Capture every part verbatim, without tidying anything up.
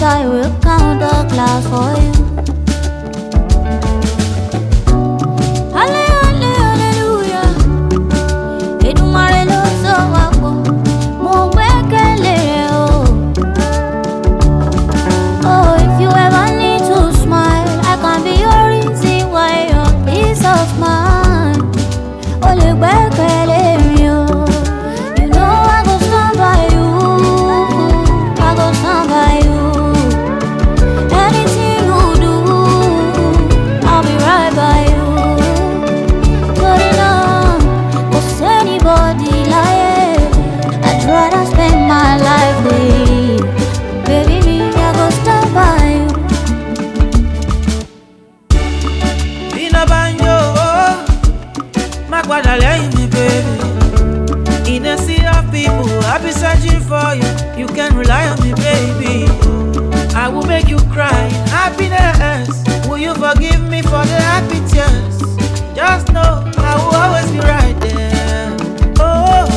I will count the glass for you. In a sea of people, I'll be searching for you. You can rely on me, baby. I will make you cry in happiness. Will you forgive me for the happy tears? Just know I will always be right there. Oh,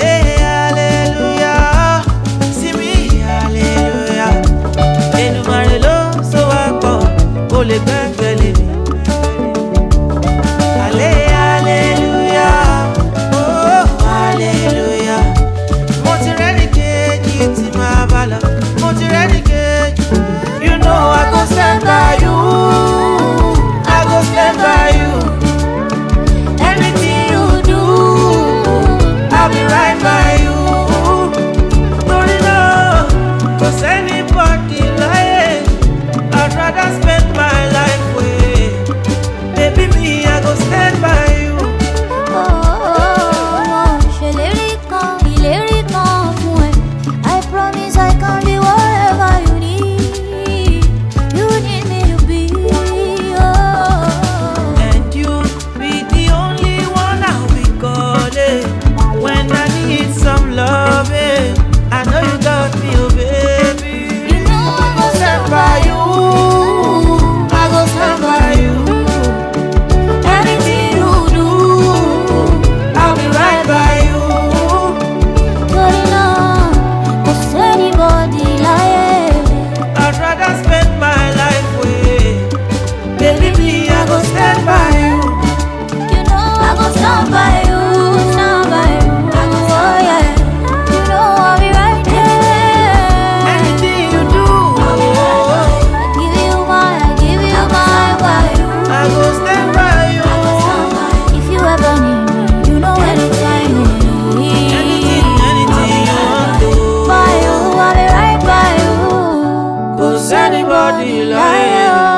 hallelujah. See me, hallelujah. Enumare lo so wapo, ole gbẹgbẹlẹ mi.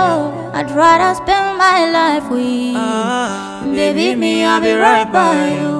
I'd rather spend my life with you. Ah, Baby, me, I'll be right by you.